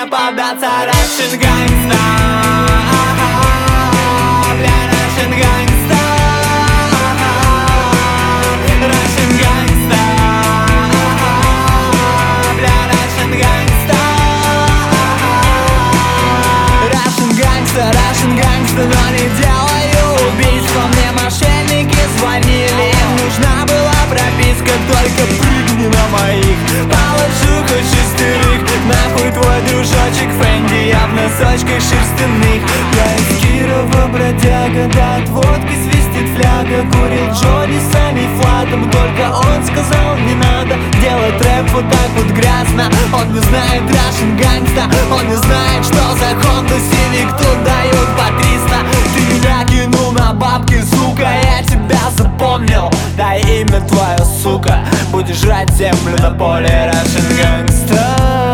не поддаться. Russian Gangsta, бля, Russian Gangsta, Russian Gangsta, бля, Russian Gangsta, Russian Gangsta, Russian Gangsta, но не делаю убийства. Мне мошенники звонили, им нужна была прописка. Только прыгни на моих, положу хоть шестерых. Нахуй твой дружочек Фэнди, я в носочках шерстяных. Я из Кирова бродяга, да от водки свистит фляга. Курил Джонни с Ами Флатом, только он сказал не надо делать рэп вот так вот грязно. Он не знает Russian Gangsta, он не знает, что за Honda Civic тут дают по 300. Ты меня кинул на бабки, сука, я тебя запомнил. Дай имя твое, сука, будешь жрать землю на поле. Russian Gangsta.